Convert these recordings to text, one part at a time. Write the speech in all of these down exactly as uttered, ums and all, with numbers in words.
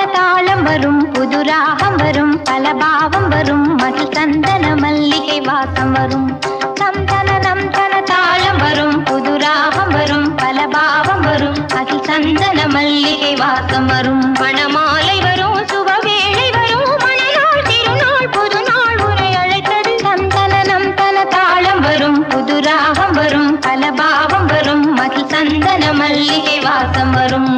தாளம் வரும், புது ராகம் வரும், பல பாவம் வரும், மகிழ் சந்தன மல்லிகை வாசம் வரும். நம் தன நம் தன தாளம் வரும், புது ராகம் வரும், பல பாவம் வரும், மகிழ் சந்தன மல்லிகை வாசம் வரும். மணமாலை வரும், சுபவேளை வரும், மணநாள் திருநாள் புது நாள் உரை அழைத்தது. நம் தன நம் தன தாளம் வரும், புது ராகம் வரும், பல பாவம் வரும், மகிழ் சந்தன மல்லிகை வாசம் வரும்.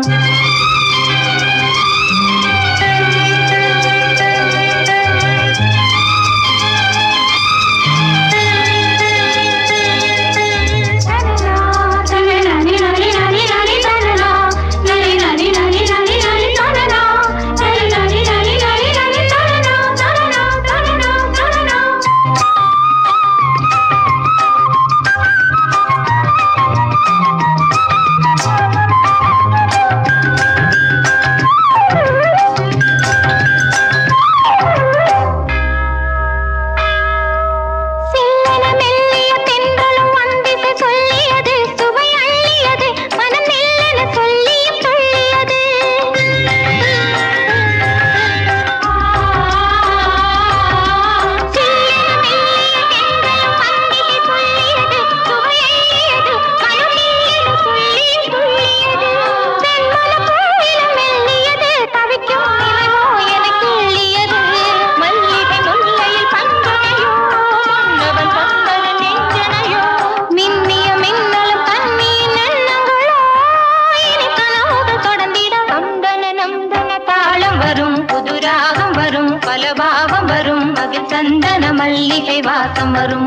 பல பாவம் வரும், மகிழ் சந்தன மல்லிகை வாசம் வரும்.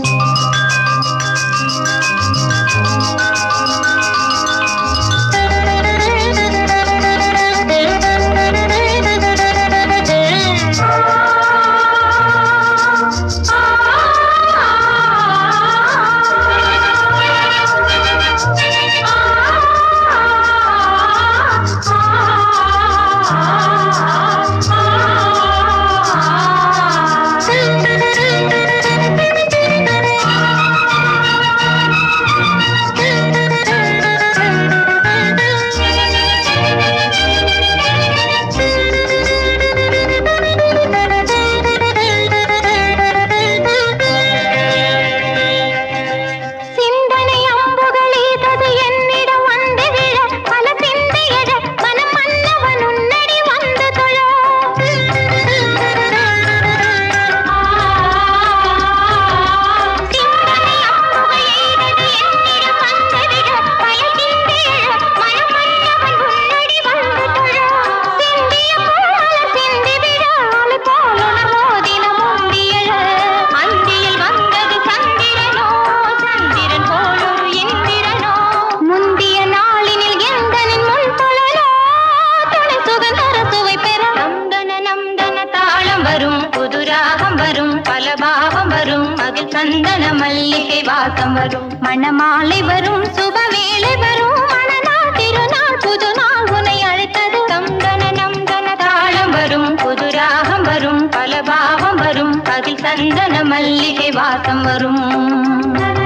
சந்தன மல்லிகை வாசம் வரும், மணமாலை வரும், சுபவேளை வரும், மணநாள் திருநாள் புது நாள் உனை அழைத்தது. தந்தன நந்தன தாளம் வரும், புது ராகம் வரும், பல பாவம் வரும், அதில் சந்தன மல்லிகை வாசம் வரும்.